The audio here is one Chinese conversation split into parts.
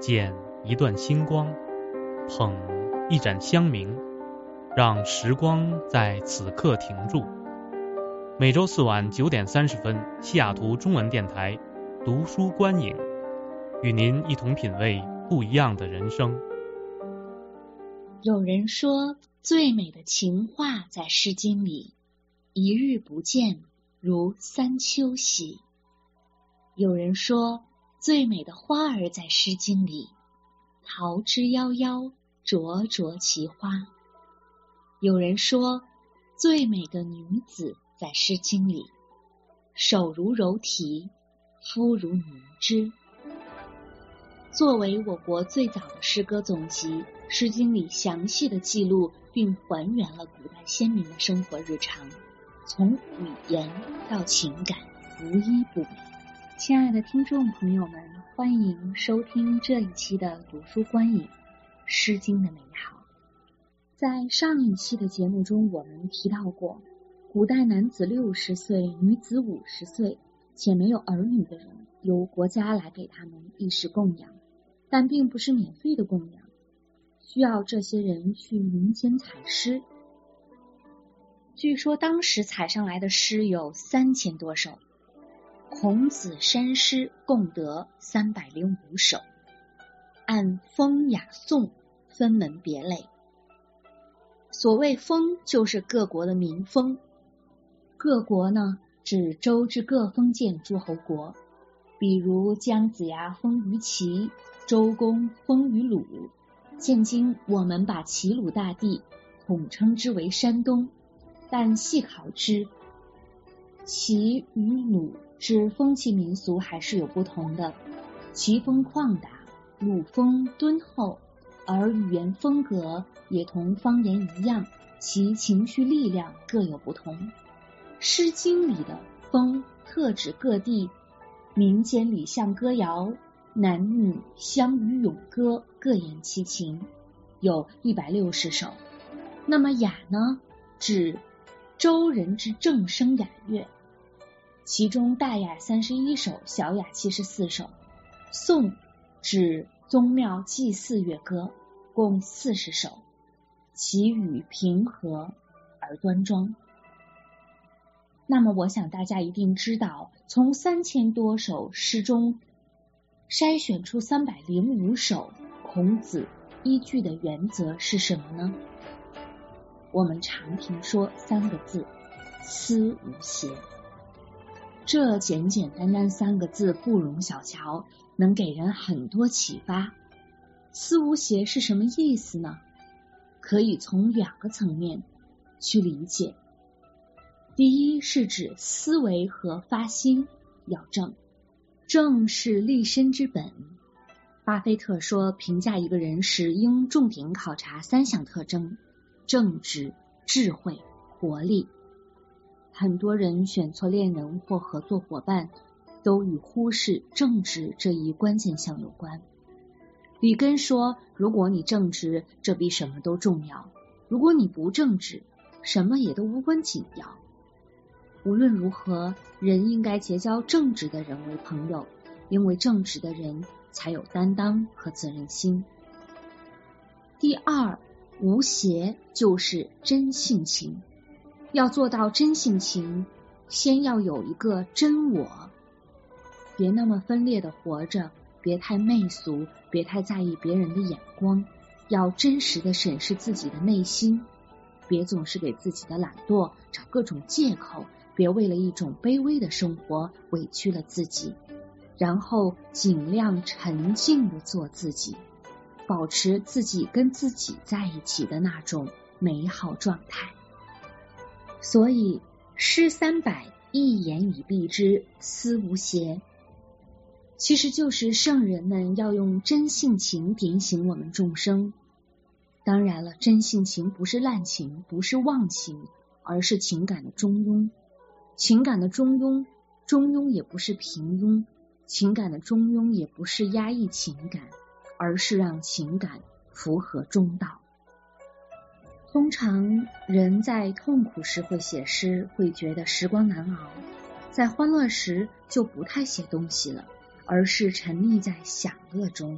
捡一段星光，捧一盏香茗，让时光在此刻停住。每周四晚9点30分，西雅图中文电台读书观影，与您一同品味不一样的人生。 有人说，最美的情话在诗经里，一日不见如三秋兮。有人说，最美的花儿在诗经里，桃之夭夭，灼灼其花。有人说，最美的女子在诗经里，手如柔荑，肤如凝脂。作为我国最早的诗歌总集，《诗经》里详细的记录并还原了古代先民的生活日常，从语言到情感，无一不美。亲爱的听众朋友们，欢迎收听这一期的读书观影《诗经》的美好。在上一期的节目中，我们提到过，古代男子60岁，女子50岁，且没有儿女的人，由国家来给他们衣食供养，但并不是免费的供养，需要这些人去民间采诗。据说当时采上来的诗有3000多首，孔子山诗共得305首，按风雅颂分门别类。所谓封，就是各国的民封。各国呢，指周之各封建诸侯国，比如姜子牙封于齐，周公封于鲁。现今我们把齐鲁大地统称之为山东，但细考之，齐与鲁之风气民俗还是有不同的。齐风旷达，鲁风敦厚，而语言风格也同方言一样，其情绪力量各有不同。诗经里的风特指各地民间礼相歌谣，男女相与咏歌，各言其情，有160首。那么雅呢，指周人之正声雅乐，其中大雅31首，小雅74首。颂指宗庙祭祀乐歌，共40首，其语平和而端庄。那么我想大家一定知道，从3000多首诗中筛选出305首，孔子依据的原则是什么呢？我们常听说3个字，思无邪。这简简单单3个字不容小瞧，能给人很多启发。思无邪是什么意思呢？可以从2个层面去理解。第一是指思维和发心要正，正是立身之本。巴菲特说，评价一个人时应重点考察3项特征：正直、智慧、活力。很多人选错恋人或合作伙伴，都与忽视正直这一关键项有关。里根说，如果你正直，这比什么都重要；如果你不正直，什么也都无关紧要。无论如何，人应该结交正直的人为朋友，因为正直的人才有担当和责任心。第二，无邪就是真性情。要做到真性情，先要有一个真我。别那么分裂的活着，别太媚俗，别太在意别人的眼光，要真实的审视自己的内心。别总是给自己的懒惰找各种借口，别为了一种卑微的生活委屈了自己，然后尽量沉静地做自己，保持自己跟自己在一起的那种美好状态。所以诗300，一言以蔽之，思无邪，其实就是圣人们要用真性情点醒我们众生。当然了，真性情不是滥情，不是忘情，而是情感的中庸。情感的中庸，中庸也不是平庸，情感的中庸也不是压抑情感，而是让情感符合中道。通常人在痛苦时会写诗，会觉得时光难熬，在欢乐时就不太写东西了，而是沉溺在享乐中。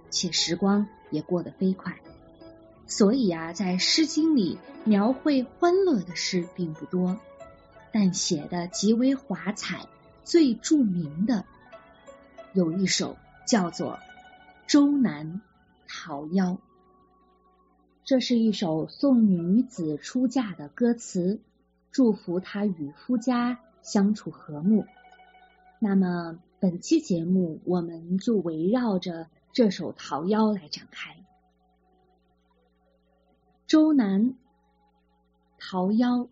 且时光也过得飞快。所以在《诗经》里描绘欢乐的诗并不多，但写的极为华彩，最著名的有一首叫做《周南桃夭》。这是一首送女子出嫁的歌词，祝福她与夫家相处和睦。那么本期节目我们就围绕着这首《桃夭》来展开。周南桃夭，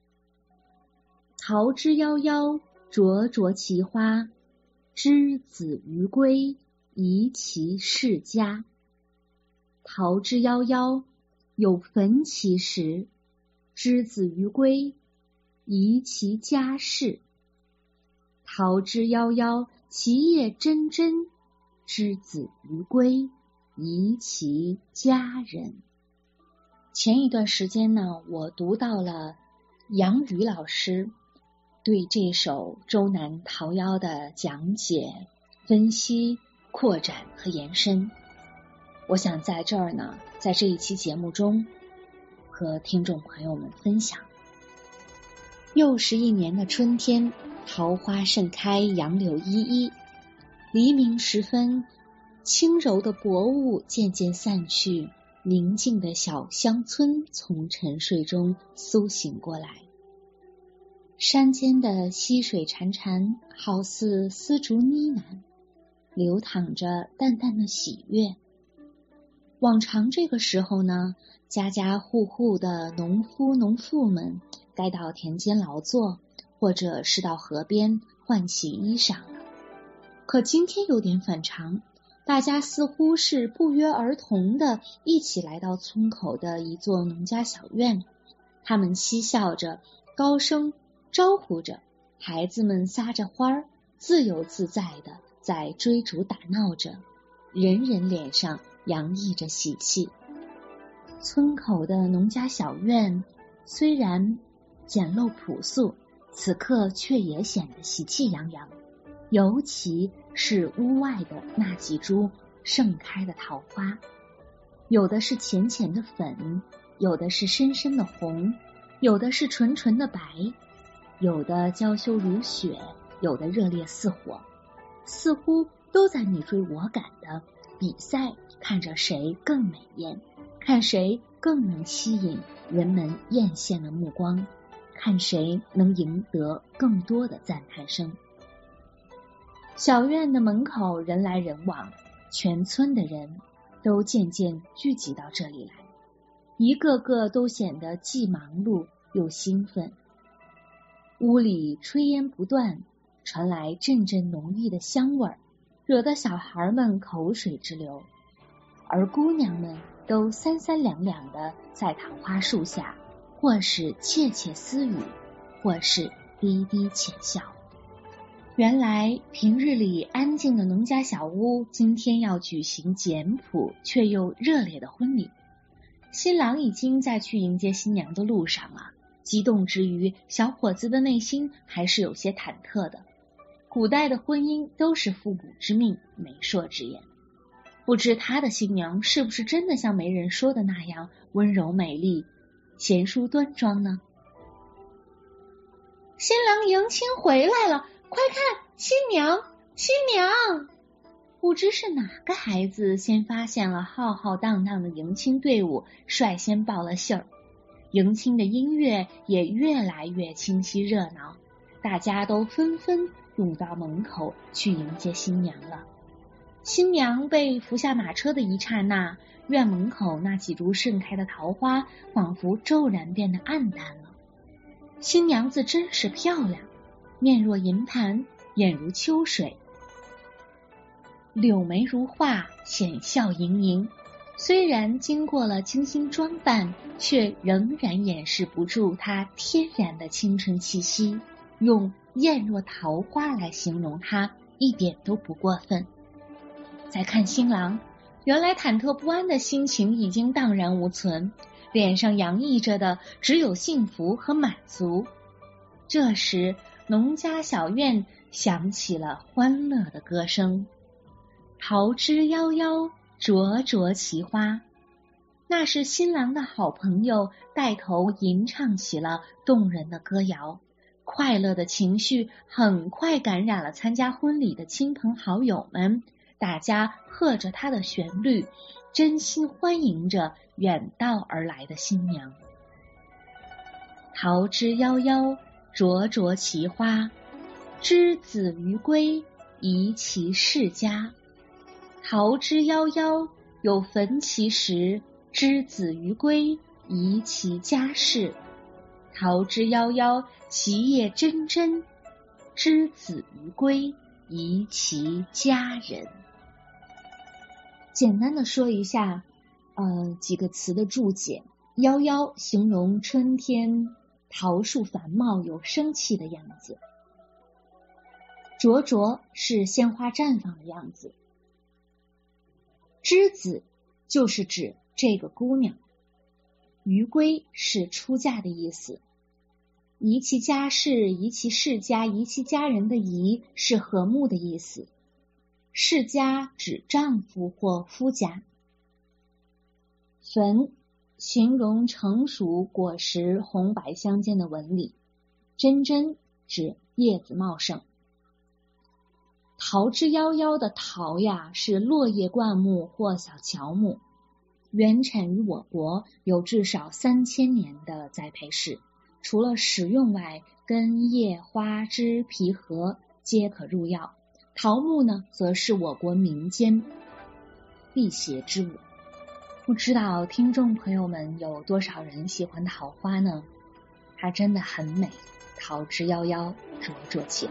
桃之夭夭，灼灼其花。之子于归，宜其室家。桃之夭夭，有逢其时。之子于归，宜其家室。桃之夭夭，其叶蓁蓁。之子于归，宜其家人。前一段时间呢，我读到了杨宇老师对这首《周南桃夭》的讲解、分析、扩展和延伸。我想在这儿呢，在这一期节目中和听众朋友们分享。又是一年的春天，桃花盛开，杨柳依依。黎明时分，轻柔的薄雾渐渐散去，宁静的小乡村从沉睡中苏醒过来。山间的溪水潺潺，好似丝竹呢喃，流淌着淡淡的喜悦。往常这个时候呢，家家户户的农夫农妇们该到田间劳作，或者是到河边换洗衣裳了。可今天有点反常，大家似乎是不约而同的一起来到村口的一座农家小院，他们嬉笑着，高声招呼着，孩子们撒着欢儿，自由自在的在追逐打闹着，人人脸上洋溢着喜气。村口的农家小院虽然简陋朴素，此刻却也显得喜气洋洋，尤其是屋外的那几株盛开的桃花，有的是浅浅的粉，有的是深深的红，有的是纯纯的白，有的娇羞如雪，有的热烈似火，似乎都在你追我赶的比赛，看着谁更美艳，看谁更能吸引人们艳羡的目光，看谁能赢得更多的赞叹声。小院的门口人来人往，全村的人都渐渐聚集到这里来，一个个都显得既忙碌又兴奋。屋里炊烟不断，传来阵阵浓郁的香味儿，惹得小孩们口水直流，而姑娘们都三三两两的在桃花树下，或是窃窃私语，或是低低浅笑。原来平日里安静的农家小屋，今天要举行简朴却又热烈的婚礼。新郎已经在去迎接新娘的路上了，激动之余，小伙子的内心还是有些忐忑的。古代的婚姻都是父母之命，媒妁之言，不知他的新娘是不是真的像媒人说的那样温柔美丽、贤淑端庄呢？新郎迎亲回来了，快看，新娘，新娘！不知是哪个孩子先发现了浩浩荡荡的迎亲队伍，率先报了信儿。迎亲的音乐也越来越清晰热闹，大家都纷纷涌到门口去迎接新娘了。新娘被扶下马车的一刹那，院门口那几株盛开的桃花仿佛骤然变得暗淡了。新娘子真是漂亮，面若银盘，眼如秋水，柳眉如画，显笑盈盈。虽然经过了精心装扮，却仍然掩饰不住她天然的青春气息，用艳若桃花来形容她一点都不过分。再看新郎，原来忐忑不安的心情已经荡然无存，脸上洋溢着的只有幸福和满足。这时农家小院响起了欢乐的歌声：桃之夭夭， 灼灼其花。那是新郎的好朋友带头吟唱起了动人的歌谣，快乐的情绪很快感染了参加婚礼的亲朋好友们，大家和着它的旋律，真心欢迎着远道而来的新娘。桃之夭夭，灼灼其花，之子于归，宜其室家。桃之夭夭，有焚其实，之子于归，宜其家室。桃之夭夭，其叶蓁蓁，之子于归，宜其家人。简单的说一下几个词的注解。夭夭形容春天桃树繁茂有生气的样子，灼灼是鲜花绽放的样子，之子就是指这个姑娘，于归是出嫁的意思，宜其家室，宜其室家，宜其家人的宜是和睦的意思，室家指丈夫或夫家。焚形容成熟果实红白相间的纹理，蓁蓁指叶子茂盛。桃之夭夭的桃呀，是落叶灌木或小乔木，原产于我国，有至少3000年的栽培史。除了食用外，根、叶、花、枝、皮、核皆可入药。桃木呢，则是我国民间辟邪之物。不知道听众朋友们有多少人喜欢桃花呢？它真的很美，桃之夭夭，灼灼其花。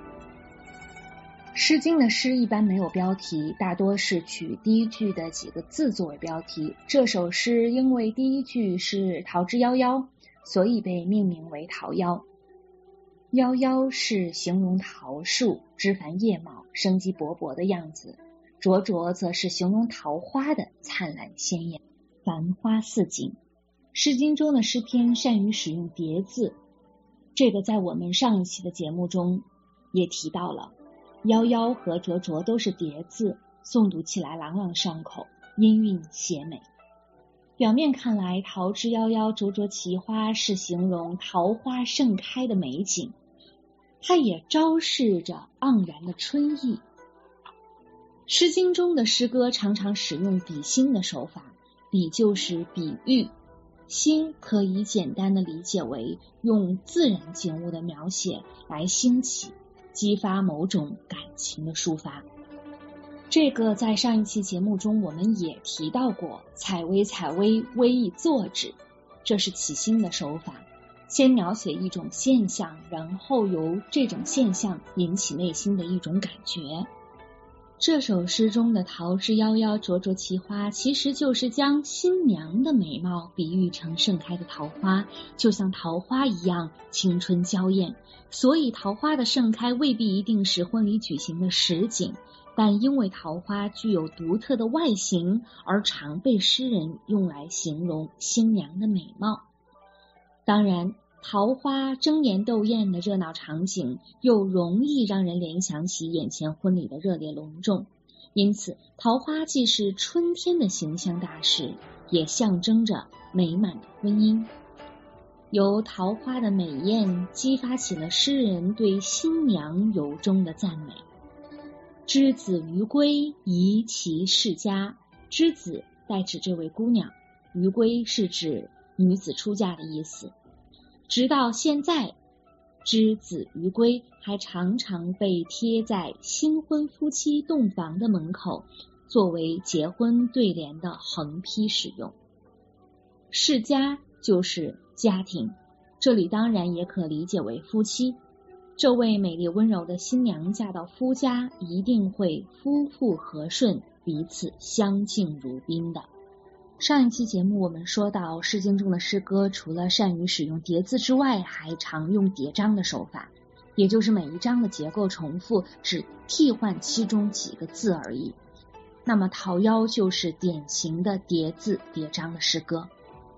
诗经的诗一般没有标题，大多是取第一句的几个字作为标题。这首诗因为第一句是桃之夭夭，所以被命名为桃夭。夭夭是形容桃树枝繁叶茂、生机勃勃的样子，灼灼则是形容桃花的灿烂鲜艳、繁花似锦。诗经中的诗篇善于使用叠字，这个在我们上一期的节目中也提到了。夭夭和灼灼都是叠字，诵读起来朗朗上口，音韵谐美。表面看来，桃之夭夭，灼灼其花是形容桃花盛开的美景，它也昭示着盎然的春意。诗经中的诗歌常常使用比兴的手法，比就是比喻，兴可以简单的理解为用自然景物的描写来兴起，激发某种感情的抒发。这个在上一期节目中我们也提到过，采薇采薇，薇以作之，这是起兴的手法，先描写一种现象，然后由这种现象引起内心的一种感觉。这首诗中的桃之夭夭，灼灼其花，其实就是将新娘的美貌比喻成盛开的桃花，就像桃花一样青春娇艳。所以桃花的盛开未必一定是婚礼举行的实景，但因为桃花具有独特的外形，而常被诗人用来形容新娘的美貌。当然，桃花争妍斗艳的热闹场景又容易让人联想起眼前婚礼的热烈隆重，因此桃花既是春天的形象大使，也象征着美满的婚姻。由桃花的美艳激发起了诗人对新娘由衷的赞美。之子于归，宜其室家。之子代指这位姑娘，于归是指女子出嫁的意思。直到现在，之子于归还常常被贴在新婚夫妻洞房的门口，作为结婚对联的横批使用。室家就是家庭，这里当然也可理解为夫妻。这位美丽温柔的新娘嫁到夫家，一定会夫妇和顺，彼此相敬如宾的。上一期节目我们说到，诗经中的诗歌除了善于使用叠字之外，还常用叠章的手法，也就是每一章的结构重复，只替换其中几个字而已。那么桃夭就是典型的叠字叠章的诗歌。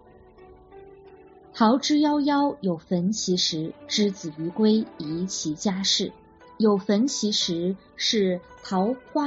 桃之夭夭，有焚其实，之子于归，宜其家室。有焚其实是桃花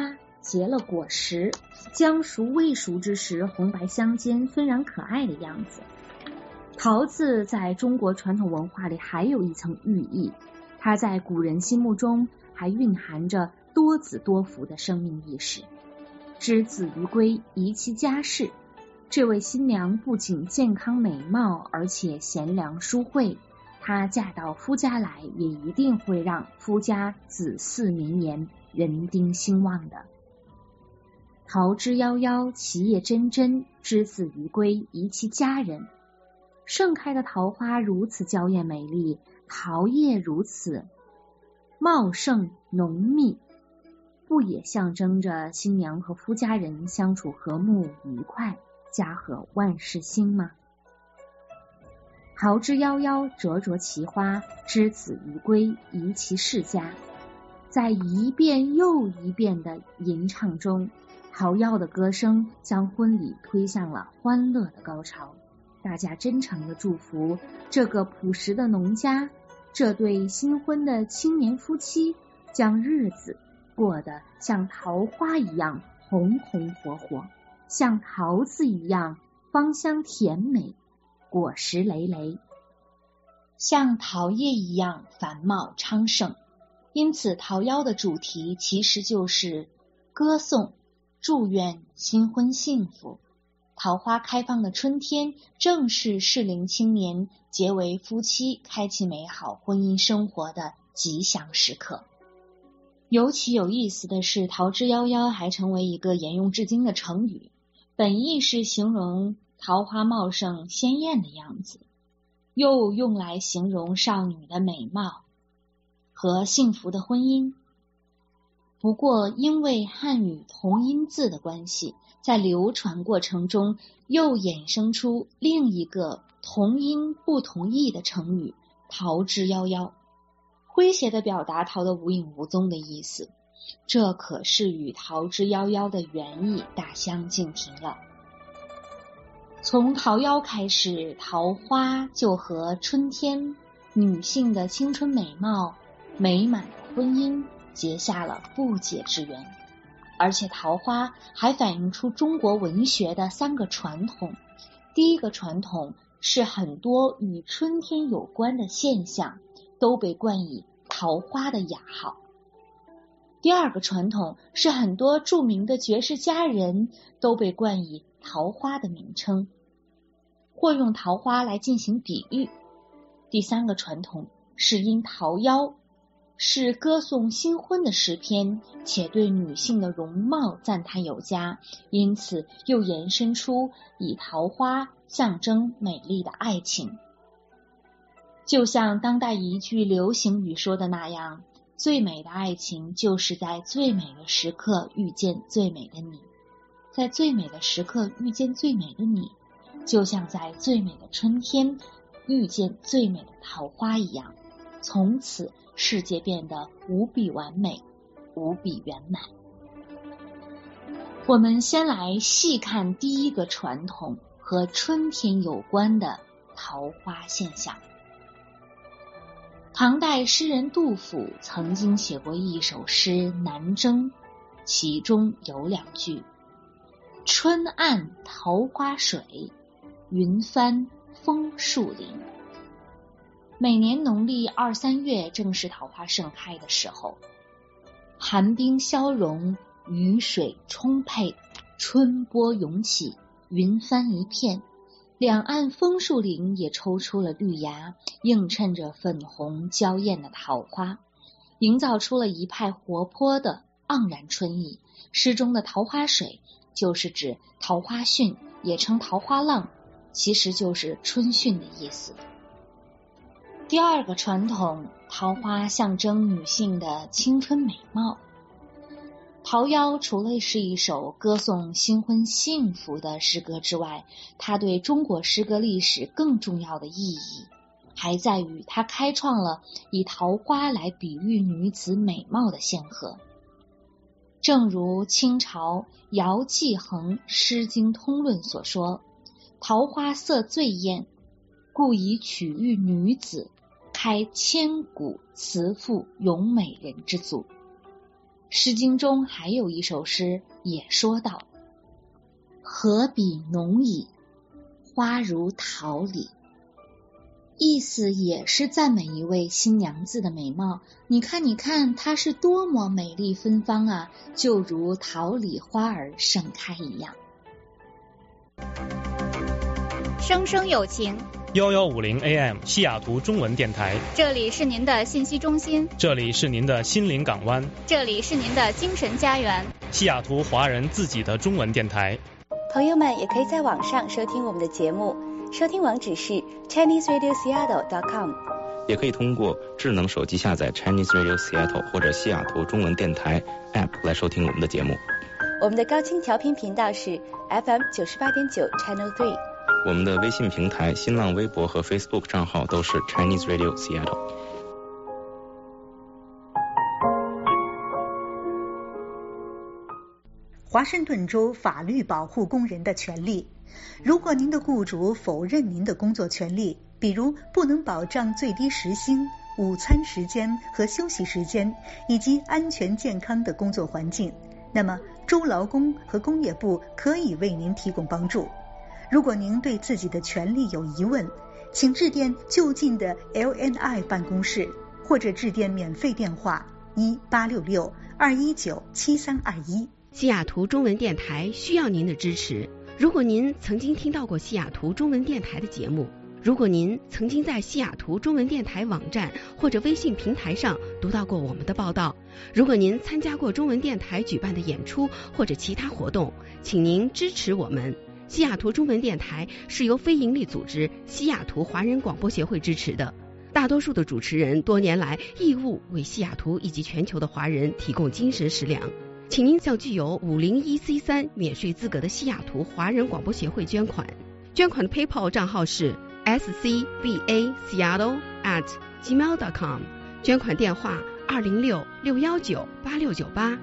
结了果实，将熟未熟之时红白相间，纷然可爱的样子。桃子在中国传统文化里还有一层寓意，它在古人心目中还蕴含着多子多福的生命意识。知子于归，宜其家室，这位新娘不仅健康美貌，而且贤良淑惠，她嫁到夫家来也一定会让夫家子嗣绵延，人丁兴旺的。桃之夭夭，其叶蓁蓁，知子于归，宜其家人。盛开的桃花如此娇艳美丽，桃叶如此茂盛浓密，不也象征着新娘和夫家人相处和睦愉快，家和万事兴吗？桃之夭夭，灼灼其花，知子于归，宜其室家。在一遍又一遍的吟唱中，桃夭的歌声将婚礼推向了欢乐的高潮。大家真诚地祝福这个朴实的农家，这对新婚的青年夫妻将日子过得像桃花一样红红火火，像桃子一样芳香甜美，果实累累， 像桃叶一样繁茂昌盛。因此桃夭的主题其实就是歌颂、祝愿新婚幸福。桃花开放的春天，正是适龄青年结为夫妻，开启美好婚姻生活的吉祥时刻。尤其有意思的是，桃之夭夭还成为一个沿用至今的成语，本意是形容桃花茂盛鲜艳的样子，又用来形容少女的美貌和幸福的婚姻。不过因为汉语同音字的关系，在流传过程中又衍生出另一个同音不同义的成语桃之夭夭，诙谐地表达桃的无影无踪的意思，这可是与桃之夭夭的原意大相径庭了。从桃夭开始，桃花就和春天女性的青春美貌、美满的婚姻结下了不解之缘。而且桃花还反映出中国文学的3个传统。第一个传统是很多与春天有关的现象都被冠以桃花的雅号。第二个传统是很多著名的绝世佳人都被冠以桃花的名称，或用桃花来进行比喻。第三个传统是因桃夭是歌颂新婚的诗篇，且对女性的容貌赞叹有加，因此又延伸出以桃花象征美丽的爱情。就像当代一句流行语说的那样，最美的爱情就是在最美的时刻遇见最美的你。在最美的时刻遇见最美的你，就像在最美的春天遇见最美的桃花一样，从此世界变得无比完美，无比圆满。我们先来细看第一个传统和春天有关的桃花现象。唐代诗人杜甫曾经写过一首诗《南征》，其中有2句：春暗桃花水，云翻枫树林。每年农历2、3月正是桃花盛开的时候，寒冰消融，雨水充沛，春波涌起，云翻一片，两岸枫树林也抽出了绿芽，映衬着粉红娇艳的桃花，营造出了一派活泼的盎然春意。诗中的桃花水就是指桃花汛，也称桃花浪，其实就是春汛的意思。第二个传统，桃花象征女性的青春美貌。桃夭除了是一首歌颂新婚幸福的诗歌之外，它对中国诗歌历史更重要的意义还在于它开创了以桃花来比喻女子美貌的先河。正如清朝姚继恒《诗经通论》所说，桃花色最艳，故以取喻女子，开千古词赋咏美人之祖。 诗经中还有一首诗也说道：荷比浓矣，花如桃李。意思也是赞美一位新娘子的美貌，你看你看，她是多么美丽芬芳啊，就如桃李花儿盛开一样。 声声有情 1150 AM 西雅图中文电台， 这里是您的信息中心， 这里是您的心灵港湾， 这里是您的精神家园， 西雅图华人自己的中文电台。 朋友们也可以在网上收听我们的节目，收听网址是 ChineseRadioSeattle.com， 也可以通过智能手机下载 Chinese Radio Seattle 或者西雅图中文电台 App 来收听我们的节目。 我们的高清调频频道是 FM 98.9 Channel 3。 我们的微信平台、新浪微博和 Facebook 账号都是 Chinese Radio Seattle。 华盛顿州法律保护工人的权利。如果您的雇主否认您的工作权利，比如不能保障最低时薪、午餐时间和休息时间，以及安全健康的工作环境，那么州劳工和工业部可以为您提供帮助。如果您对自己的权利有疑问，请致电就近的 LNI 办公室，或者致电免费电话1866-219-7321。 西雅图中文电台需要您的支持。如果您曾经听到过西雅图中文电台的节目，如果您曾经在西雅图中文电台网站或者微信平台上读到过我们的报道，如果您参加过中文电台举办的演出或者其他活动，请您支持我们。西雅图中文电台是由非营利组织西雅图华人广播协会支持的，大多数的主持人多年来义务为西雅图以及全球的华人提供精神食粮。请您向具有501C3免税资格的西雅图华人广播协会捐款。捐款的 PayPal 账号是 scbaseattle@gmail.com， 捐款电话206-619-8698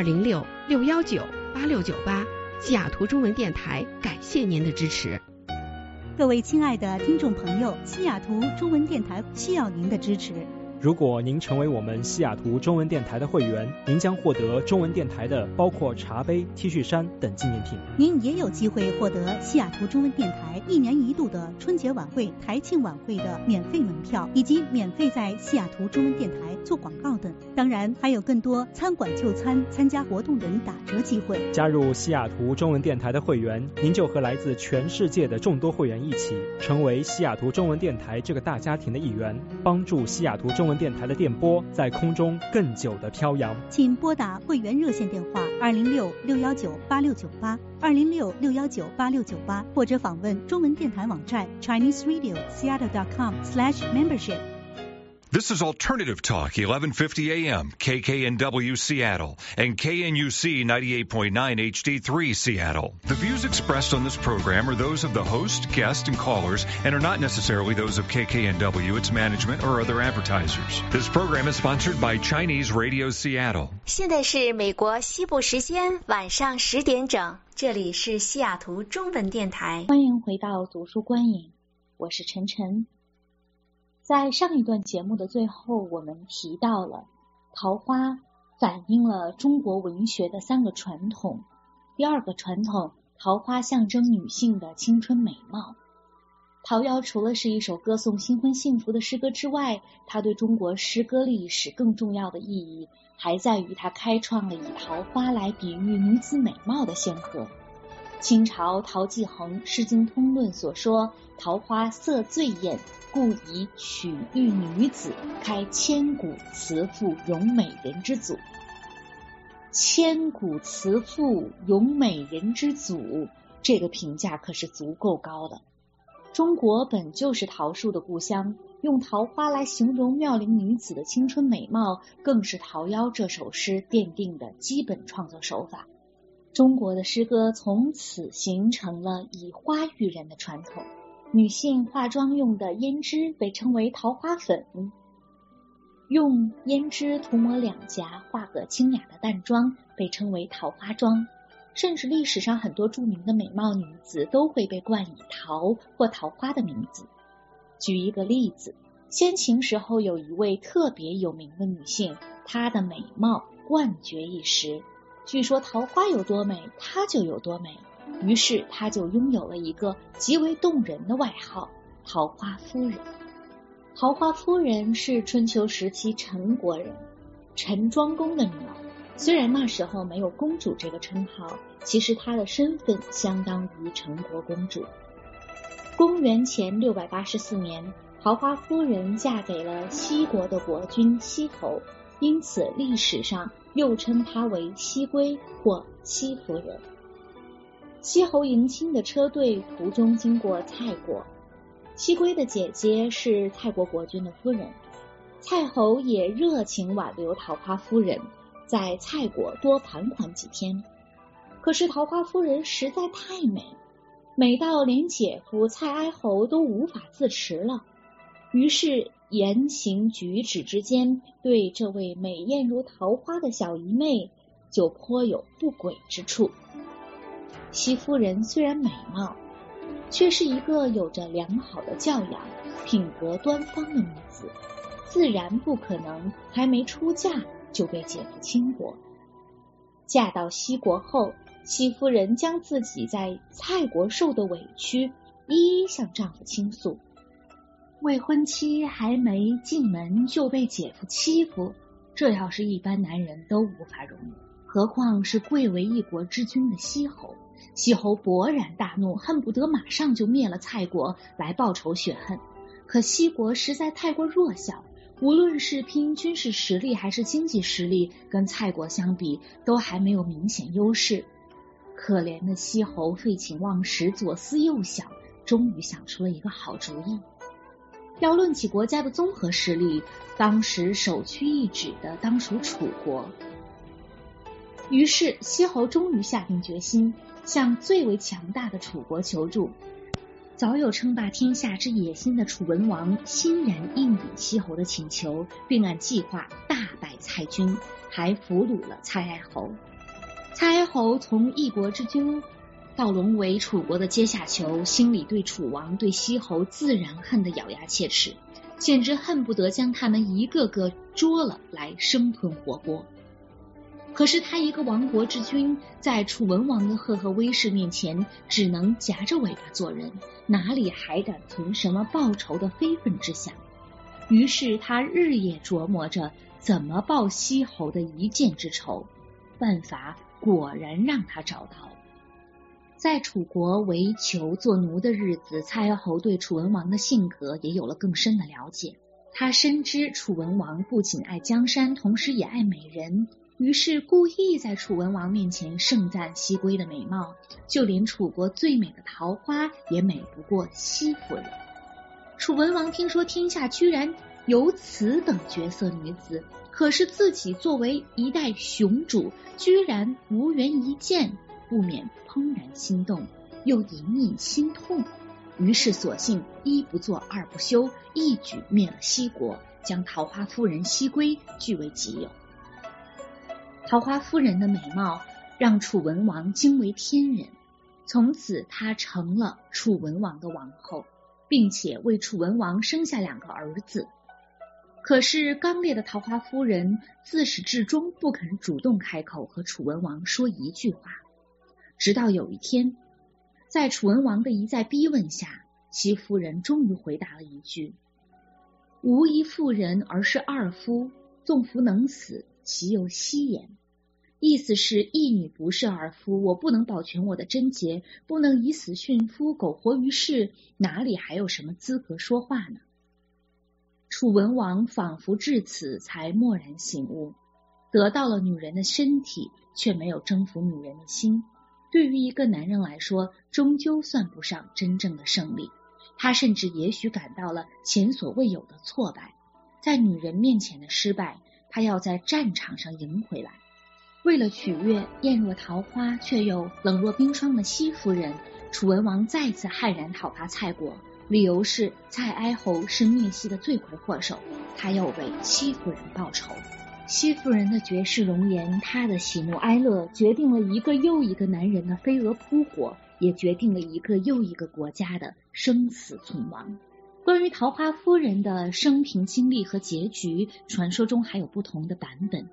206-619-8698。西雅图中文电台感谢您的支持。 各位亲爱的听众朋友，西雅图中文电台需要您的支持。 如果您成为我们西雅图中文电台的会员，您将获得中文电台的包括茶杯、T 恤衫等纪念品。 您也有机会获得西雅图中文电台1年1度的春节晚会、台庆晚会的免费门票，以及免费在西雅图中文电台做广告等。当然还有更多餐馆就餐、参加活动等打折机会。 加入西雅图中文电台的会员，您就和来自全世界的众多会员一起，成为西雅图中文电台这个大家庭的一员，帮助西雅图中文电台的电波在空中更久的飘扬。 请拨打会员热线电话206-619-8698 206-619-8698，或者访问中文电台网站 ChineseRadioSeattle.com/membership。 This is Alternative Talk, 1150 AM, KKNW Seattle, and KNUC 98.9 HD3 Seattle. The views expressed on this program are those of the host, guest, and callers, and are not necessarily those of KKNW, its management, or other advertisers. This program is sponsored by Chinese Radio Seattle. 现在是美国西部时间晚上10点整，这里是西雅图中文电台。 欢迎回到读书观影，我是晨晨。在上一段节目的最后，我们提到了桃花反映了中国文学的3个传统。第2个传统，桃花象征女性的青春美貌。桃夭除了是一首歌颂新婚幸福的诗歌之外，它对中国诗歌历史更重要的意义还在于它开创了以桃花来比喻女子美貌的先河。清朝陶继衡《诗经通论》所说，桃花色最艳，故以取喻女子，开千古慈妇咏美人之祖。千古慈妇咏美人之祖，这个评价可是足够高的。中国本就是桃树的故乡，用桃花来形容妙龄女子的青春美貌，更是桃夭这首诗奠定的基本创作手法。中国的诗歌从此形成了以花喻人的传统。女性化妆用的胭脂被称为桃花粉，用胭脂涂抹两颊画个清雅的淡妆被称为桃花妆。甚至历史上很多著名的美貌女子都会被冠以桃或桃花的名字。举一个例子，先秦时候有一位特别有名的女性，她的美貌冠绝一时。据说桃花有多美，她就有多美，于是她就拥有了一个极为动人的外号——桃花夫人。桃花夫人是春秋时期陈国人，陈庄公的女儿。虽然那时候没有公主这个称号，其实她的身份相当于陈国公主。公元前684年，桃花夫人嫁给了西国的国君西侯，因此历史上又称她为西归或西夫人。西侯迎亲的车队途中经过蔡国，西归的姐姐是蔡国国君的夫人，蔡侯也热情挽留桃花夫人，在蔡国多盘桓几天。可是桃花夫人实在太美，美到连姐夫蔡哀侯都无法自持了，于是言行举止之间，对这位美艳如桃花的小姨妹就颇有不轨之处。西夫人虽然美貌，却是一个有着良好的教养、品格端方的女子，自然不可能还没出嫁就被姐夫倾国。嫁到西国后，西夫人将自己在蔡国受的委屈一一向丈夫倾诉。未婚妻还没进门就被姐夫欺负，这要是一般男人都无法容忍，何况是贵为一国之君的西侯。西侯勃然大怒，恨不得马上就灭了蔡国来报仇雪恨。可西国实在太过弱小，无论是拼军事实力还是经济实力，跟蔡国相比都还没有明显优势。可怜的西侯废寝忘食，左思右想，终于想出了一个好主意。要论起国家的综合实力，当时首屈一指的当属楚国。于是西侯终于下定决心，向最为强大的楚国求助。早有称霸天下之野心的楚文王欣然应允西侯的请求，并按计划大败蔡军，还俘虏了蔡哀侯。蔡哀侯从一国之君到沦为楚国的阶下囚，心里对楚王对西侯自然恨得咬牙切齿，简直恨不得将他们一个个捉了来生吞活剥。可是他一个亡国之君，在楚文王的赫赫威势面前，只能夹着尾巴做人，哪里还敢存什么报仇的非分之想？于是他日夜琢磨着怎么报西侯的一箭之仇，办法果然让他找到了。在楚国为囚做奴的日子，蔡哀侯对楚文王的性格也有了更深的了解。他深知楚文王不仅爱江山，同时也爱美人，于是故意在楚文王面前盛赞西归的美貌，就连楚国最美的桃花也美不过西夫人。楚文王听说天下居然有此等绝色女子，可是自己作为一代雄主，居然无缘一见，不免怦然心动，又隐隐心痛。于是索性一不做二不休，一举灭了西国，将桃花夫人西归据为己有。桃花夫人的美貌让楚文王惊为天人，从此她成了楚文王的王后，并且为楚文王生下2个儿子。可是刚烈的桃花夫人自始至终不肯主动开口和楚文王说一句话，直到有一天，在楚文王的一再逼问下，西夫人终于回答了一句：无一妇人而是二夫，纵夫能死，其有希言？意思是一女不是二夫，我不能保全我的贞洁，不能以死殉夫，苟活于世，哪里还有什么资格说话呢？楚文王仿佛至此才蓦然醒悟，得到了女人的身体，却没有征服女人的心。对于一个男人来说，终究算不上真正的胜利。他甚至也许感到了前所未有的挫败，在女人面前的失败，他要在战场上赢回来。为了取悦艳若桃花却又冷若冰霜的西夫人，楚文王再次悍然讨伐蔡国，理由是蔡哀侯是灭西的罪魁祸首，他要为西夫人报仇。西夫人的绝世容颜，她的喜怒哀乐，决定了一个又一个男人的飞蛾扑火，也决定了一个又一个国家的生死存亡。关于桃花夫人的生平经历和结局，传说中还有不同的版本。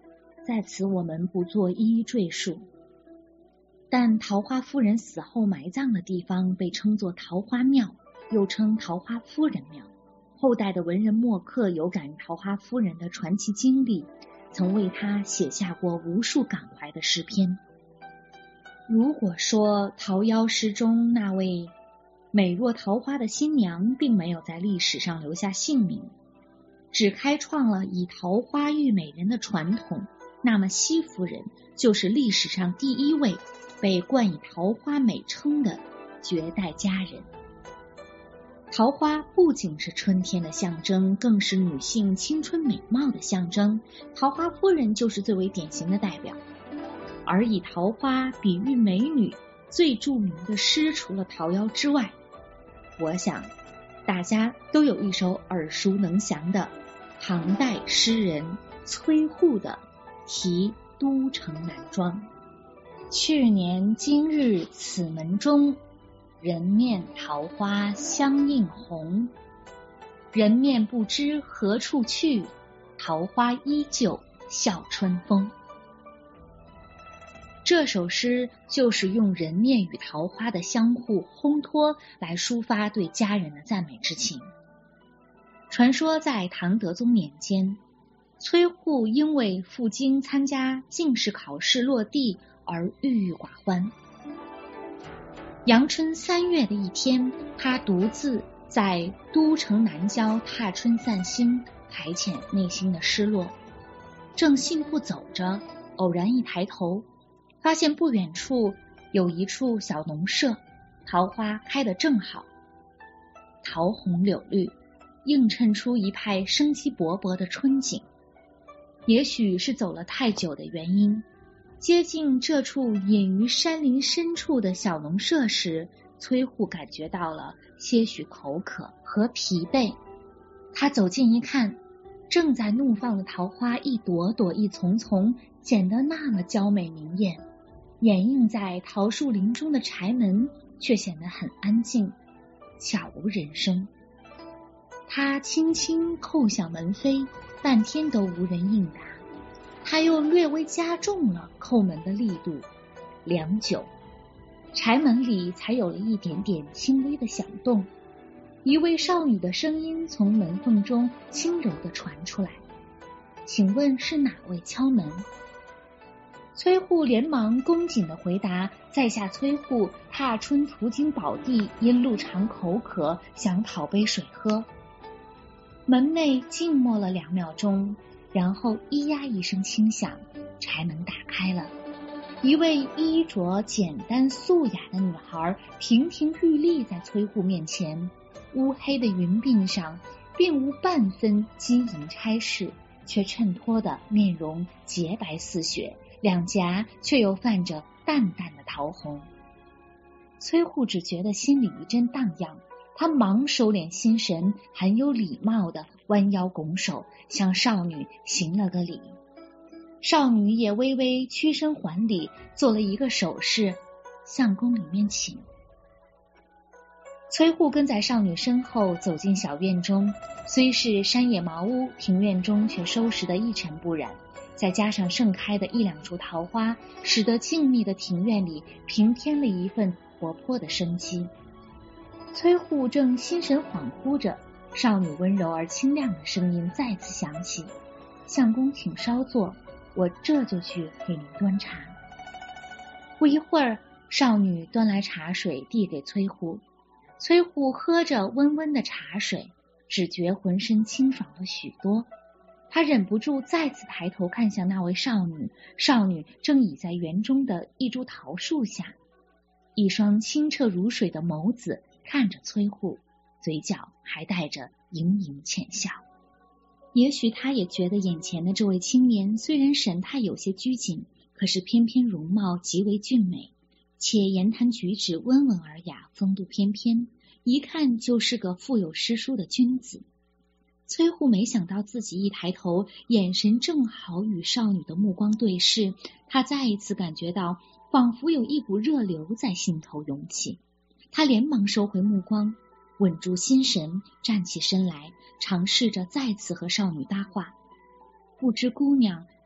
在此我们不做一一赘述。但桃花夫人死后埋葬的地方被称作桃花庙，又称桃花夫人庙。后代的文人墨客有感于桃花夫人的传奇经历，曾为她写下过无数感怀的诗篇。如果说桃夭诗中那位美若桃花的新娘并没有在历史上留下姓名，只开创了以桃花遇美人的传统，那么西夫人就是历史上第一位被冠以桃花美称的绝代佳人。桃花不仅是春天的象征，更是女性青春美貌的象征，桃花夫人就是最为典型的代表。而以桃花比喻美女最著名的诗，除了桃夭之外，我想大家都有一首耳熟能详的唐代诗人崔护的《题都城南庄》。去年今日此门中，人面桃花相映红。人面不知何处去，桃花依旧笑春风。这首诗就是用人面与桃花的相互烘托来抒发对佳人的赞美之情。传说在唐德宗年间，崔护因为赴京参加进士考试落第而郁郁寡欢。阳春3月的一天，他独自在都城南郊踏春散心，排遣内心的失落。正信步走着，偶然一抬头，发现不远处有一处小农舍，桃花开得正好，桃红柳绿，映衬出一派生机勃勃的春景。也许是走了太久的原因，接近这处隐于山林深处的小农舍时，崔护感觉到了些许口渴和疲惫。他走近一看，正在怒放的桃花一朵朵一丛丛，显得那么娇美明艳，掩映在桃树林中的柴门却显得很安静，悄无人声。他轻轻叩响门扉，半天都无人应答。他又略微加重了叩门的力度，良久，柴门里才有了一点点轻微的响动。一位少女的声音从门缝中轻柔地传出来：“请问是哪位敲门？”崔护连忙恭谨地回答：“在下崔护，踏春途经宝地，因路长口渴，想讨杯水喝。”门内静默了2秒钟，然后咿呀一声轻响，柴门打开了。一位衣着简单素雅的女孩亭亭玉立在崔护面前，乌黑的云鬓上并无半分金银钗饰，却衬托的面容洁白似雪，两颊却又泛着淡淡的桃红。崔护只觉得心里一阵荡漾，他忙收敛心神，很有礼貌地弯腰拱手向少女行了个礼。少女也微微屈身还礼，做了一个手势：“相公里面请。”崔护跟在少女身后走进小院中，虽是山野茅屋，庭院中却收拾得一尘不染，再加上盛开的1-2株桃花，使得静谧的庭院里平添了一份活泼的生机。崔护正心神恍惚着，少女温柔而清亮的声音再次响起：“相公请稍坐，我这就去给您端茶。”不一会儿，少女端来茶水递给崔护。崔护喝着温温的茶水，只觉浑身清爽了许多。他忍不住再次抬头看向那位少女，少女正倚在园中的一株桃树下，一双清澈如水的眸子看着崔护，嘴角还带着盈盈浅笑。也许他也觉得眼前的这位青年虽然神态有些拘谨，可是偏偏容貌极为俊美，且言谈举止温文尔雅，风度翩翩，一看就是个富有诗书的君子。崔护没想到自己一抬头，眼神正好与少女的目光对视，他再一次感觉到仿佛有一股热流在心头涌起。他连忙收回目光，稳住心神，站起身来，尝试着再次和少女搭话。不知姑娘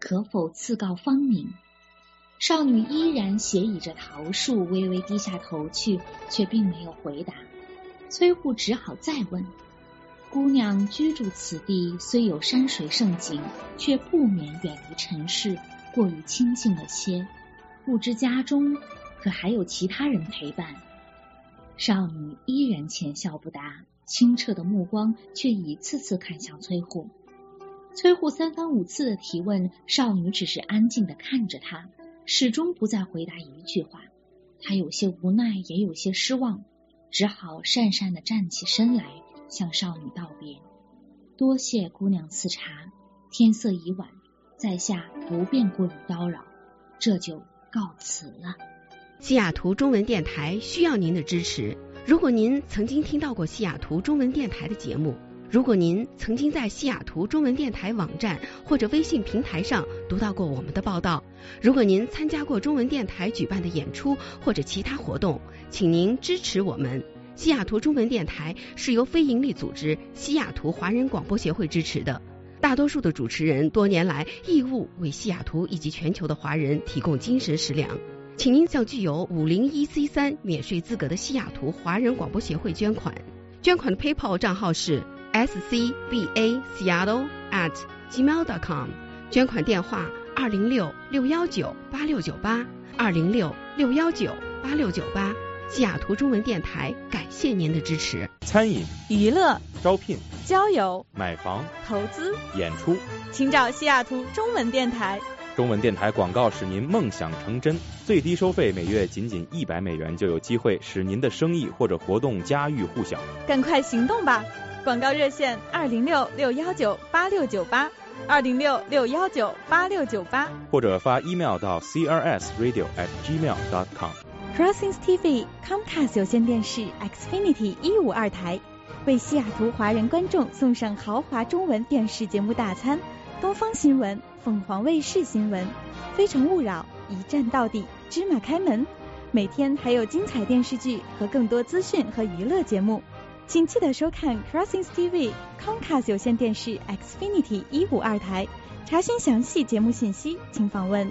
可否赐告芳名？少女依然斜倚着桃树，微微低下头去，却并没有回答。崔护只好再问。姑娘居住此地，虽有山水胜景，却不免远离尘世，过于清静了些。不知家中可还有其他人陪伴？少女依然浅笑不答，清澈的目光却一次次看向崔护。崔护三番五次的提问，少女只是安静地看着他，始终不再回答一句话。他有些无奈，也有些失望，只好讪讪地站起身来，向少女道别。多谢姑娘赐茶，天色已晚，在下不便过于叨扰，这就告辞了。 西雅图中文电台需要您的支持。如果您曾经听到过西雅图中文电台的节目，如果您曾经在西雅图中文电台网站或者微信平台上读到过我们的报道，如果您参加过中文电台举办的演出或者其他活动，请您支持我们。西雅图中文电台是由非营利组织西雅图华人广播协会支持的，大多数的主持人多年来义务为西雅图以及全球的华人提供精神食粮。请您向具有501C3免税资格的西雅图华人广播协会捐款，捐款的 PayPal 账号是scbaseattle@gmail.com， 捐款电话206-619-8698 206-619-8698。西雅图中文电台感谢您的支持。 餐饮、 娱乐、 招聘、 交友、 买房、 投资、 演出， 请找西雅图中文电台。 中文电台广告使您梦想成真，最低收费每月仅$100就有机会使您的生意或者活动家喻户晓。 赶快行动吧！广告热线206-619-8698 206-619-8698， 或者发 email 到 crsradio@gmail.com。Crossings TV Comcast 有线电视 Xfinity 152台为西雅图华人观众送上豪华中文电视节目大餐，东方新闻、凤凰卫视新闻、非诚勿扰、一站到底、芝麻开门，每天还有精彩电视剧和更多资讯和娱乐节目，请记得收看 Crossings TV Comcast 有线电视 Xfinity 152台。查询详细节目信息，请访问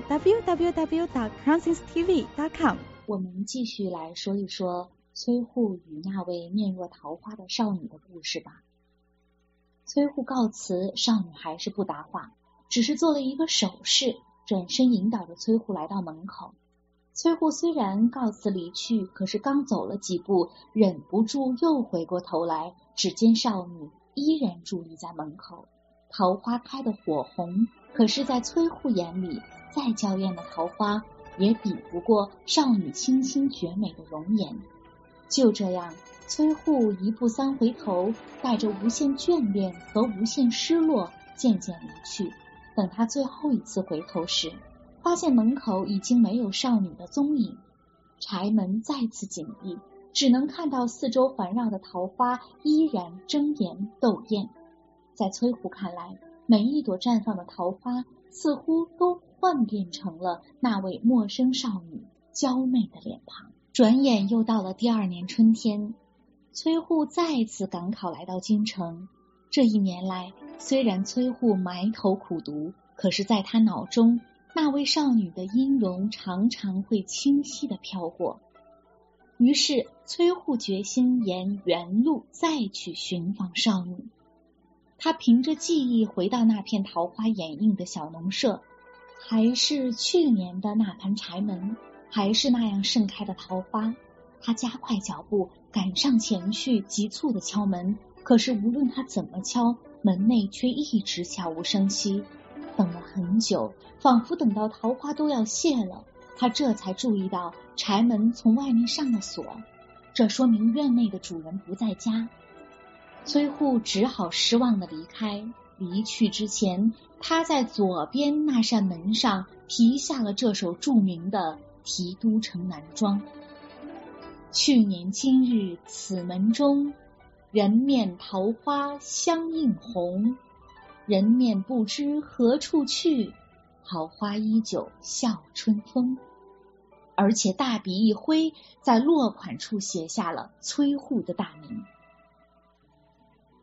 www.crossingstv.com。 我们继续来说一说崔护与那位面若桃花的少女的故事吧。崔护告辞，少女还是不答话，只是做了一个手势，转身引导着崔护来到门口。崔护虽然告辞离去，可是刚走了几步，忍不住又回过头来，只见少女依然伫立在门口。桃花开得火红，可是在崔护眼里，再娇艳的桃花也比不过少女清新绝美的容颜。就这样，崔护一步三回头，带着无限眷恋和无限失落渐渐离去。等他最后一次回头时，发现门口已经没有少女的踪影，柴门再次紧闭，只能看到四周环绕的桃花依然争妍斗艳。在崔护看来，每一朵绽放的桃花似乎都幻变成了那位陌生少女娇媚的脸庞。转眼又到了第二年春天，崔护再次赶考来到京城。这一年来，虽然崔护埋头苦读，可是在他脑中，那位少女的音容常常会清晰地飘过。于是崔护决心沿原路再去寻访少女。他凭着记忆回到那片桃花掩映的小农舍，还是去年的那盘柴门，还是那样盛开的桃花。他加快脚步赶上前去，急促地敲门，可是无论他怎么敲，门内却一直悄无声息。等了很久，仿佛等到桃花都要谢了，他这才注意到柴门从外面上了锁，这说明院内的主人不在家。崔护只好失望地离开。离去之前，他在左边那扇门上题下了这首著名的《题都城南庄》。去年今日此门中，人面桃花相映红。人面不知何处去，桃花依旧笑春风。而且大笔一挥，在落款处写下了崔护的大名。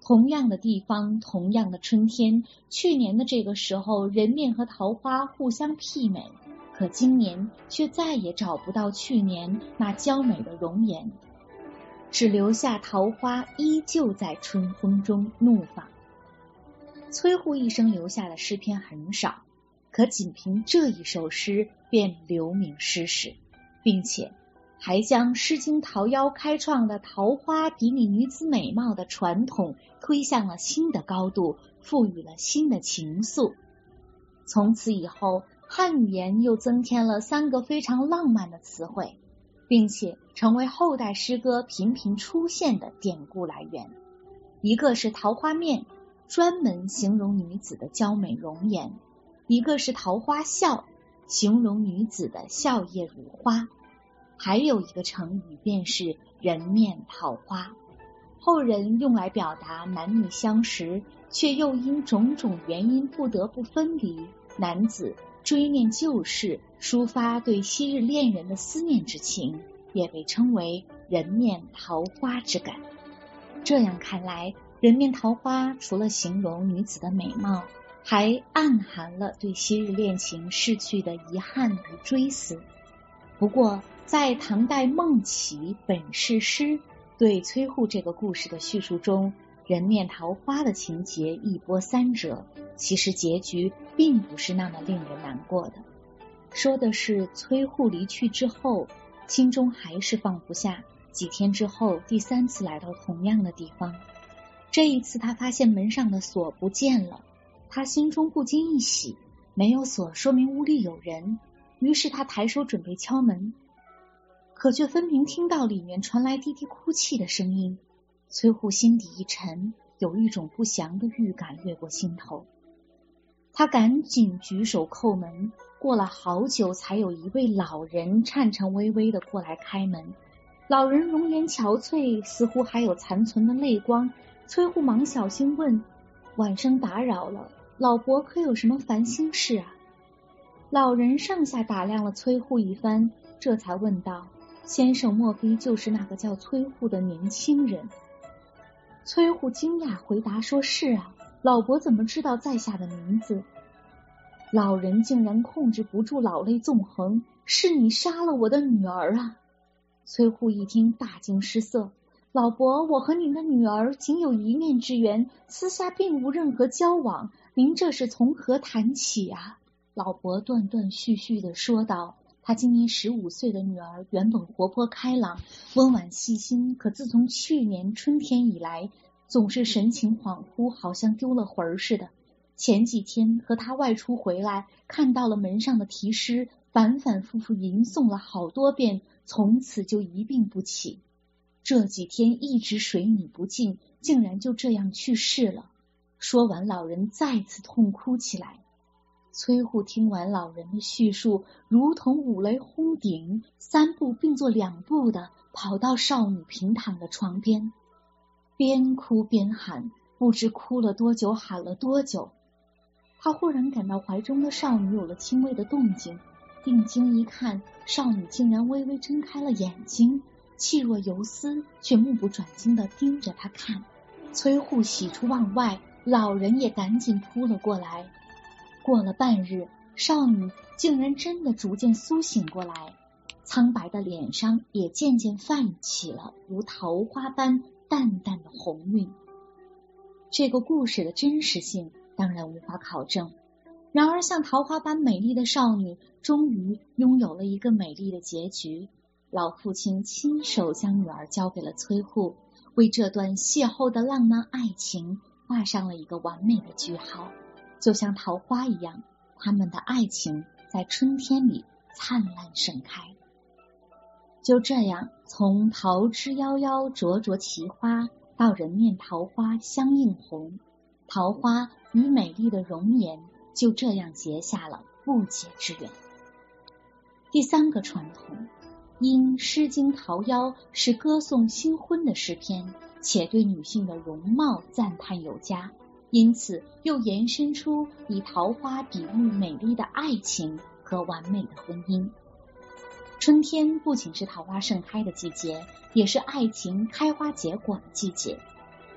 同样的地方，同样的春天，去年的这个时候，人面和桃花互相媲美，可今年却再也找不到去年那娇美的容颜，只留下桃花依旧在春风中怒放。崔护一生留下的诗篇很少，可仅凭这一首诗便留名诗史，并且还将《诗经·桃夭》开创的桃花比拟女子美貌的传统推向了新的高度，赋予了新的情愫。从此以后，汉语言又增添了3个非常浪漫的词汇，并且成为后代诗歌频频出现的典故来源。一个是桃花面，专门形容女子的娇美容颜；一个是桃花笑，形容女子的笑靥如花。还有一个成语便是人面桃花，后人用来表达男女相识却又因种种原因不得不分离，男子追念旧事，抒发对昔日恋人的思念之情，也被称为人面桃花之感。这样看来，人面桃花除了形容女子的美貌，还暗含了对昔日恋情逝去的遗憾与追思。不过在唐代孟起本事诗对崔护这个故事的叙述中，人面桃花的情节一波三折，其实结局并不是那么令人难过的。说的是崔护离去之后，心中还是放不下，几天之后第3次来到同样的地方，这一次他发现门上的锁不见了，他心中不禁一喜，没有锁说明屋里有人，于是他抬手准备敲门，可却分明听到里面传来低低哭泣的声音。崔护心底一沉，有一种不祥的预感掠过心头。他赶紧举手叩门，过了好久才有一位老人颤颤巍巍地过来开门。老人容颜憔悴，似乎还有残存的泪光。崔护忙小心问：晚上打扰了，老伯可有什么烦心事啊？老人上下打量了崔护一番，这才问道：先生莫非就是那个叫崔护的年轻人？崔护惊讶回答说：是啊，老伯怎么知道在下的名字？老人竟然控制不住老泪纵横：是你杀了我的女儿啊！崔护一听大惊失色：老伯，我和您的女儿仅有一面之缘，私下并无任何交往，您这是从何谈起啊？老伯断断续续地说道：他今年15岁的女儿原本活泼开朗，温婉细心，可自从去年春天以来，总是神情恍惚，好像丢了魂似的。前几天和他外出回来，看到了门上的题诗，反反复复吟诵了好多遍，从此就一病不起。这几天一直水米不进，竟然就这样去世了。说完，老人再次痛哭起来。崔护听完老人的叙述，如同五雷轰顶，3步并作2步的跑到少女平躺的床边，边哭边喊，不知哭了多久，喊了多久。他忽然感到怀中的少女有了轻微的动静，定睛一看，少女竟然微微睁开了眼睛，气若游丝，却目不转睛地盯着他看。崔护喜出望外，老人也赶紧扑了过来。过了半日，少女竟然真的逐渐苏醒过来，苍白的脸上也渐渐泛起了如桃花般淡淡的红晕。这个故事的真实性当然无法考证，然而像桃花般美丽的少女终于拥有了一个美丽的结局。老父亲亲手将女儿交给了崔护，为这段邂逅的浪漫爱情画上了一个完美的句号。就像桃花一样，他们的爱情在春天里灿烂盛开。就这样，从桃之夭夭灼灼其花到人面桃花相映红，桃花与美丽的容颜就这样结下了不解之缘。第3个传统，因《诗经·桃夭》是歌颂新婚的诗篇，且对女性的容貌赞叹有加，因此又延伸出以桃花比喻美丽的爱情和完美的婚姻。春天不仅是桃花盛开的季节，也是爱情开花结果的季节。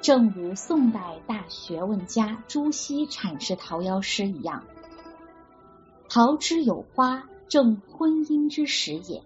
正如宋代大学问家朱熹阐释桃夭诗一样，桃之有花，正婚姻之时也。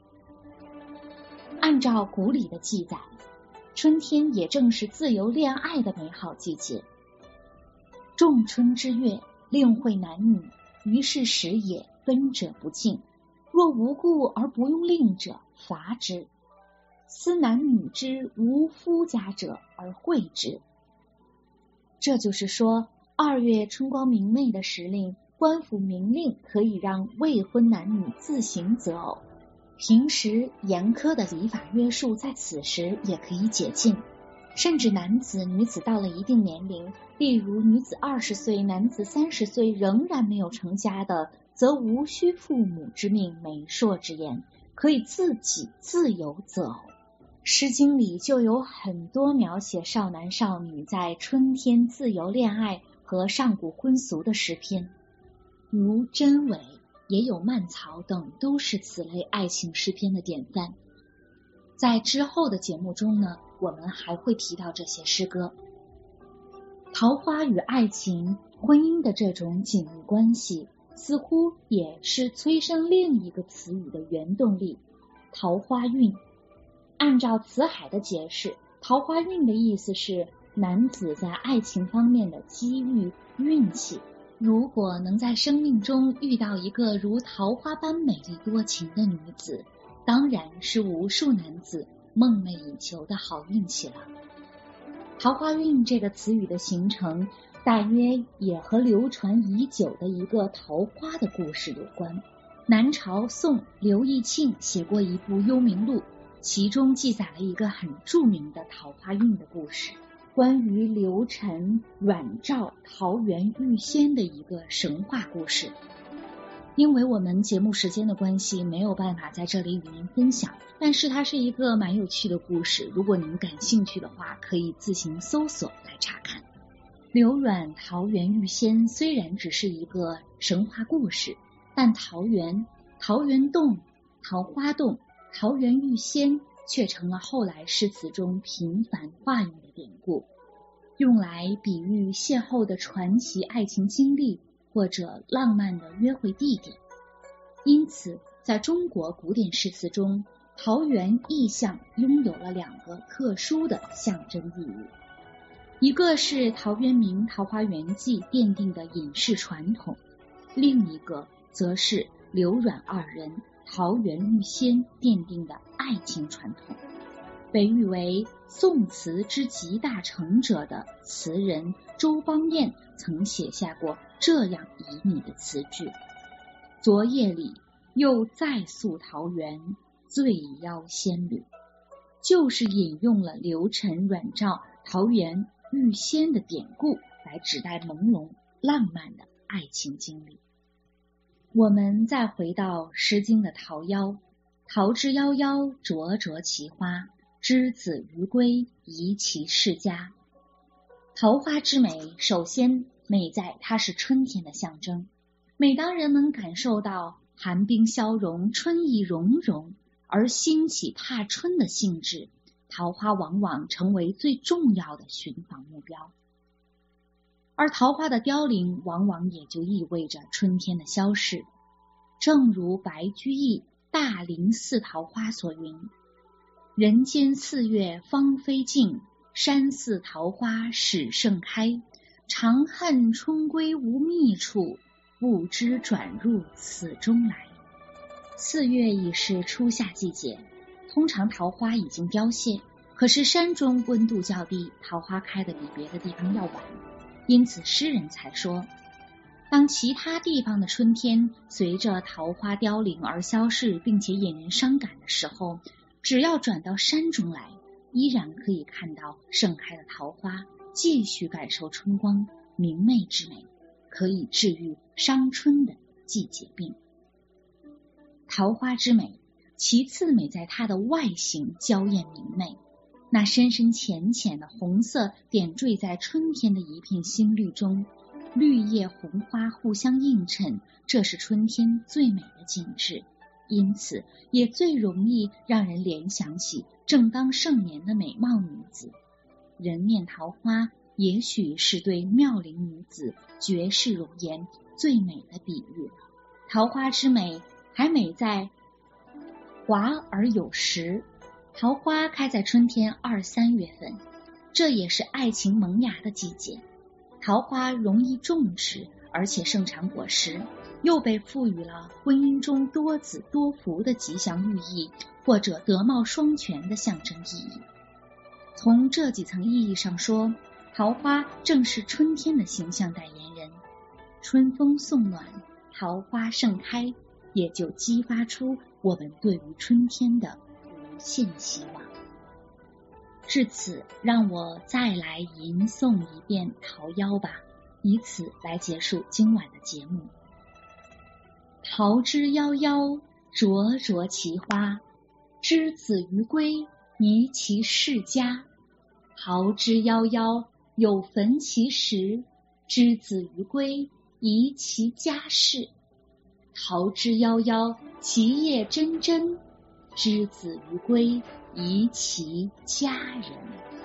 按照古礼的记载，春天也正是自由恋爱的美好季节。仲春之月，令会男女，于是时也，分者不敬。若无故而不用令者，罚之。思男女之无夫家者而会之。这就是说，2月春光明媚的时令，官府明令可以让未婚男女自行择偶。平时严苛的礼法约束在此时也可以解禁，甚至男子女子到了一定年龄，例如女子20岁男子30岁仍然没有成家的，则无需父母之命媒妁之言，可以自己自由择偶。诗经里就有很多描写少男少女在春天自由恋爱和上古婚俗的诗篇，如真伪也有蔓草等，都是此类爱情诗篇的典范。在之后的节目中呢，我们还会提到这些诗歌。桃花与爱情、婚姻的这种紧密关系，似乎也是催生另一个词语的原动力——桃花运。按照辞海的解释，桃花运的意思是男子在爱情方面的机遇、运气。如果能在生命中遇到一个如桃花般美丽多情的女子，当然是无数男子梦寐以求的好运气了。桃花运这个词语的形成，大约也和流传已久的一个桃花的故事有关。南朝宋刘义庆写过一部《幽冥录》，其中记载了一个很著名的桃花运的故事，关于刘晨、阮肇、桃源遇仙的一个神话故事。因为我们节目时间的关系，没有办法在这里与您分享，但是它是一个蛮有趣的故事，如果您感兴趣的话，可以自行搜索来查看。刘阮桃源遇仙虽然只是一个神话故事，但桃源洞、桃花洞、桃源遇仙却成了后来诗词中频繁化用的典故，用来比喻邂逅的传奇爱情经历或者浪漫的约会地点。因此在中国古典诗词中，桃源意象拥有了2个特殊的象征意义，一个是陶渊明《桃花源记》奠定的隐士传统，另一个则是刘阮2人桃源遇仙奠定的爱情传统。被誉为宋词之集大成者的词人周邦彦曾写下过这样旖旎的词句：昨夜里又再宿桃源，醉邀仙侣。就是引用了刘晨、阮肇桃源遇仙的典故来指代朦胧浪漫的爱情经历。我们再回到诗经的桃夭，桃之夭夭，灼灼其花，之子于归，宜其室家。桃花之美，首先美在它是春天的象征。每当人们感受到寒冰消融，春意融融，而兴起踏春的兴致，桃花往往成为最重要的寻访目标。而桃花的凋零，往往也就意味着春天的消逝。正如白居易《大林寺桃花》所云：人间4月芳菲尽，山寺桃花始盛开。长恨春归无觅处，不知转入此中来。4月已是初夏季节，通常桃花已经凋谢，可是山中温度较低，桃花开得比别的地方要晚，因此诗人才说，当其他地方的春天随着桃花凋零而消逝，并且引人伤感的时候，只要转到山中来，依然可以看到盛开的桃花，继续感受春光明媚之美，可以治愈伤春的季节病。桃花之美，其次美在它的外形娇艳明媚，那深深浅浅的红色点缀在春天的一片新绿中，绿叶红花互相映衬，这是春天最美的景致，因此也最容易让人联想起正当盛年的美貌女子。 人面桃花也许是对妙龄女子绝世容颜最美的比喻了。桃花之美，还美在华而有实。桃花开在春天2、3月份，这也是爱情萌芽的季节。桃花容易种植，而且盛产果实，又被赋予了婚姻中多子多福的吉祥寓意，或者德貌双全的象征意义。从这几层意义上说，桃花正是春天的形象代言人。春风送暖，桃花盛开，也就激发出我们对于春天的无限希望。至此，让我再来吟诵一遍《桃夭》吧，以此来结束今晚的节目。桃之夭夭，灼灼其花，之子于归，宜其室家。桃之夭夭，有逢其实，之子于归，宜其家室。桃之夭夭，其叶蓁蓁，之子于归，宜其家人。